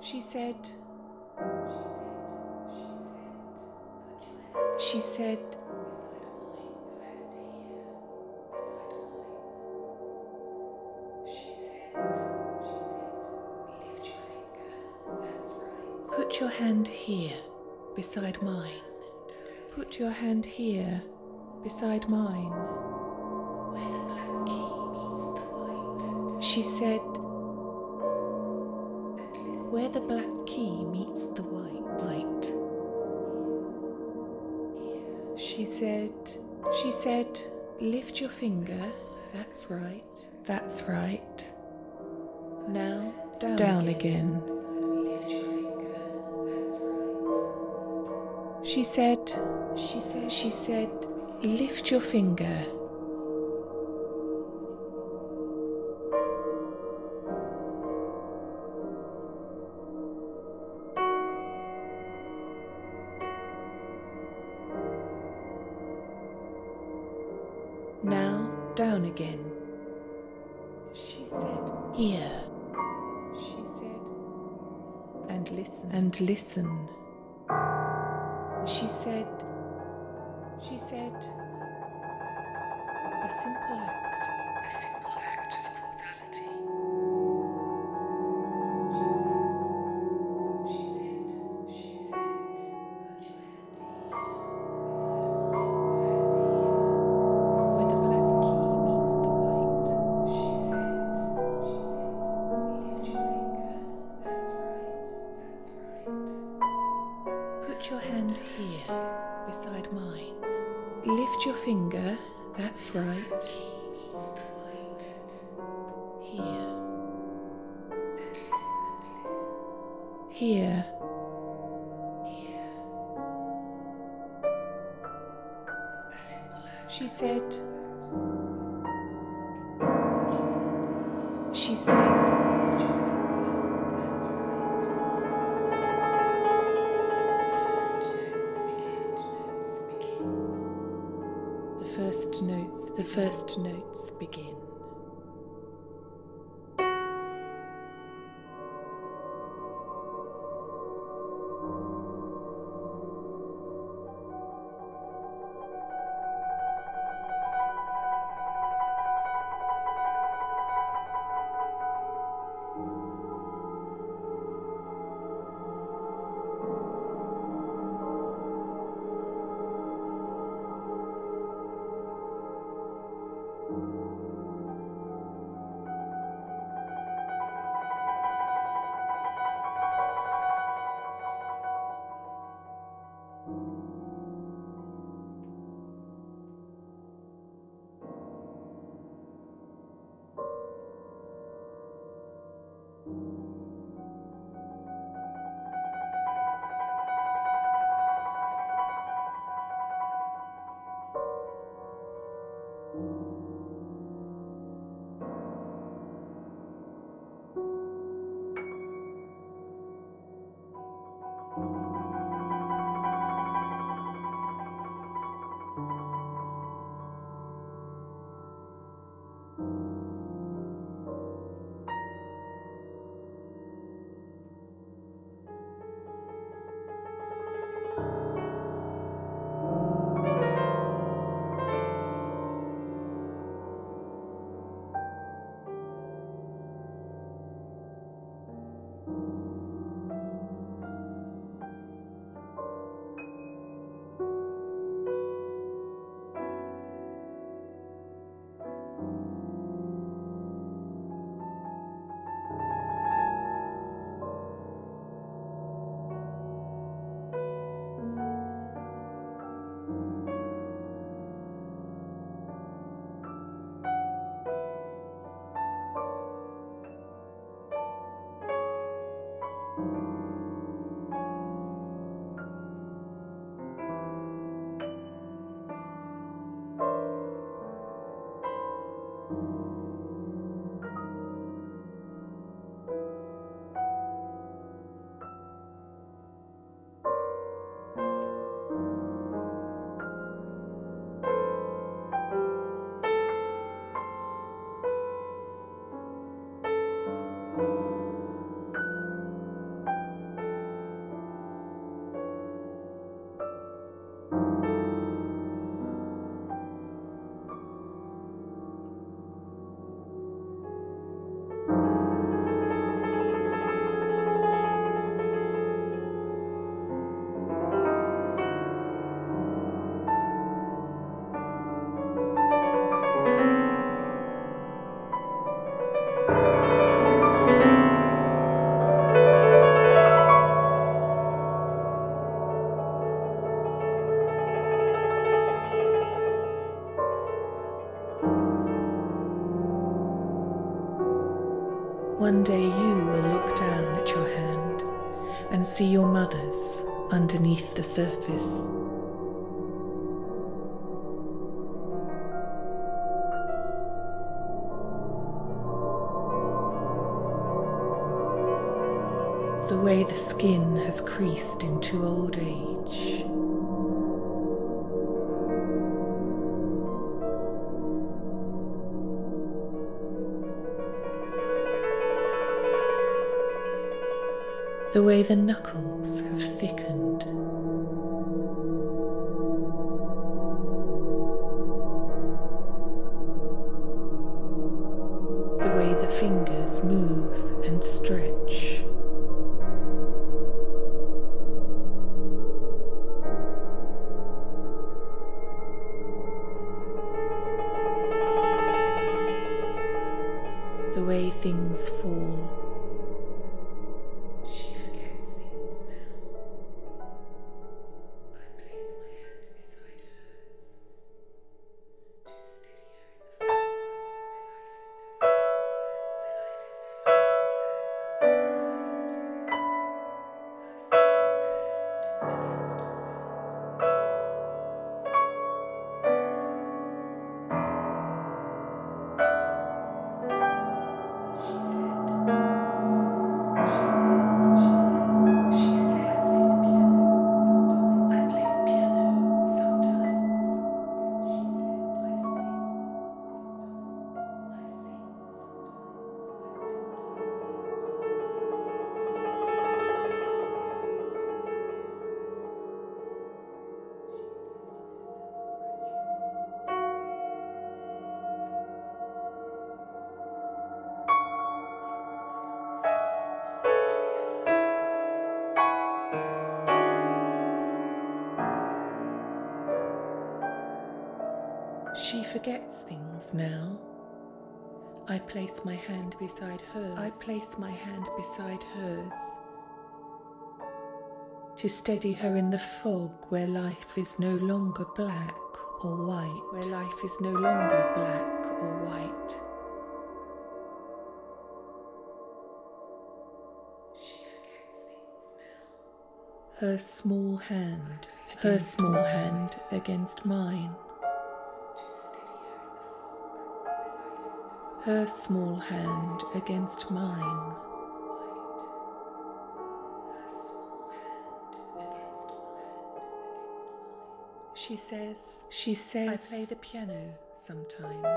She said, she said, put your hand here beside mine. Put your hand here beside mine. Where the black key meets the white. She said, where the black key meets the white. She said, lift your finger. That's right. That's right. Now down again. Lift your finger. That's right. She said, lift your finger. Now down again. She said, here. She said, and listen. And listen. She said, a simple act of causality. She said, put your hand here, beside mine, where the black key meets the white. She said, lift your finger. That's right. Put your hand here beside mine. Lift your finger. That's right. Here. Here. She said, the first notes begin. One day you will look down at your hand and see your mother's underneath the surface. The way the skin has creased into old age. The way the knuckles have thickened. The way the fingers move and stretch. The way things fall. She forgets things now. I place my hand beside hers to steady her in the fog where life is no longer black or white. Her small hand She forgets things now. I place my hand beside hers. I place my hand beside hers to steady her in the fog where life is no longer black or white. Where life is no longer black or white. She forgets things now. Her small hand against mine. Her small hand against mine. She says, I play the piano sometimes.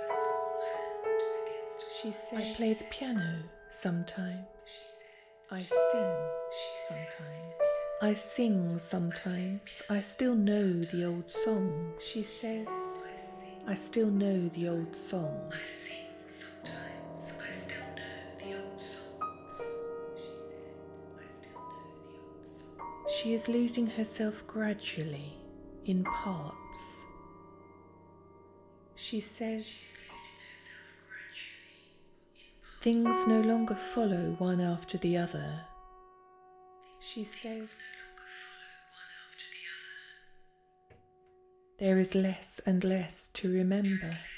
She says, I play the piano sometimes. I sing sometimes. I sing sometimes. I still know the old song. She says, I still know the old song. I sing sometimes. I still know the old songs. She said, I still know the old songs. She is losing herself gradually, in parts. She says, things no longer follow one after the other. She says, there is less and less to remember.